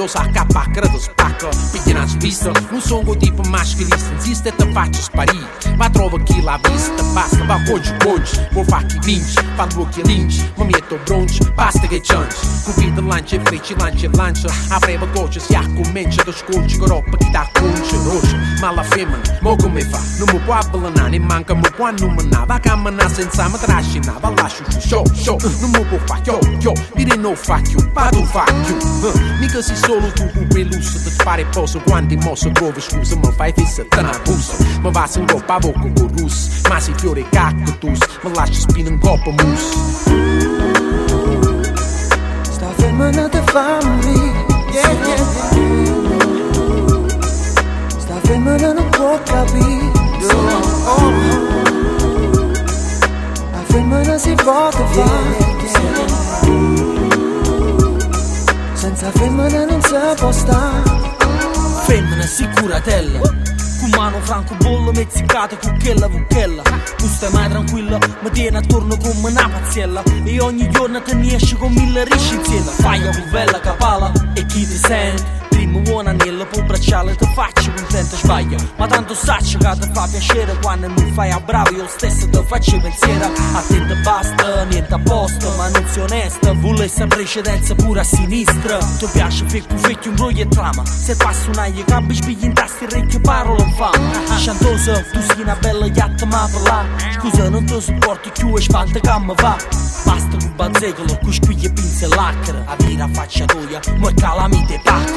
quando sa cappa credo spacca. Picchia vista, non sono tipo maschilista, insiste e te faccio sparire. Ma trova chi l'ha vista, basta, va oggi, vuoi fa chi vince, fa due chi lince, mi metto bronce, basta che change. Cupita lancia e frecci, lancia, avreva goccia, si accomincia da scolci, che roba chi dà conce, roce, ma la femmina, mo come fa? Non mi può avvelenare, ne manca, mi può nominare, va a camminare senza mi trascinare, va lascio show, non mi può fa, yo, dire no fuck you, vado fuck you, mica sei solo tu con quell'uso, ti spari posso, quanti mosse trovi scusa, mi fai fissa, te ne abuso, mi va in coppa a bocca con russo, ma si fiore cactus, mi lascia spina in coppa mousse. Sta femmina te fa morire, yeah. Sta femmina non può capire, la femmina si vota fare, senza femmina non si può stare. Femmina sicuratella, con mano franco bolla mezzicata con quella vucchella. Tu stai mai tranquilla, mi tieni attorno come una paziella, e ogni giorno te ne esci con 1000 risci insieme. Fai la bella capala e chi ti sente, prima buona nella può bracciale ti faccio contenta sbaglia, ma tanto sacci che ti fa piacere quando non fai a bravo, io stesso ti faccio pensiero. A te te basta, niente a posto, ma non sei onesta, volesse precedenza pure a sinistra. Ti piace ficco vecchio un roglio e trama, se passa un'aia cambi spigli in tasti ricche parole in fama. Sciantosa, tu sei una bella gatta ma per là, scusa non ti sopporti più e spanta che mi va. Basta con bazzecolo, con squiglie e pinze lacre, a vira faccia toia, mo' calamite pacca.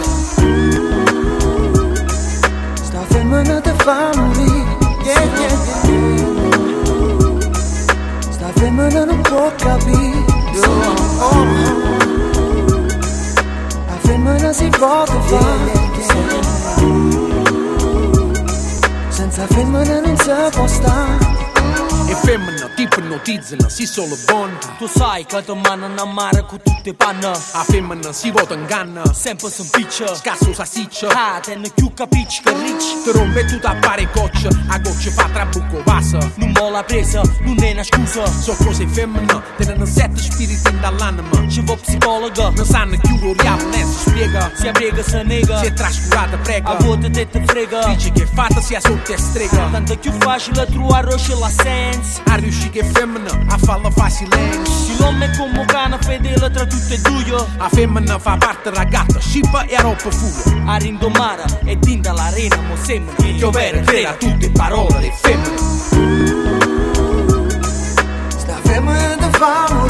Sta femmina te fa morire, yeah. Sta femmina non può capire, la femmina si vota fare, senza femmina non si può stare. E femmina ti ipnotizzano, si solo buona. Tu sai che ti mandano a mare con tutte panne, A femmina si vota in canna, sempre si impiccia, scasso sassiccia. ah, te ne più capisci che ricci. Ti rompe tutta a pare goccia, a goccia fa trabucco passa. Non mo la presa, non è una scusa, So cose femmina, tenen 7 spiriti dall'anima. ci va psicologa, Non sanno più l'oriamo, ne si spiega. si abrega se nega, Si è trascurata, prega. a volte te frega. Dice che fatta sia sotto e strega. Tanto è più facile trovare la senza. A riuscire che femmina, a farla fa silenzio. Si l'uomo è come un cane fedele tra tutte e due, A femmina fa parte la gatta, scippa e a roppa fuga. a rindomara e dinda l'arena mo sembra Piovere creda tutte parole di femmina. Sta femmina te fa morire.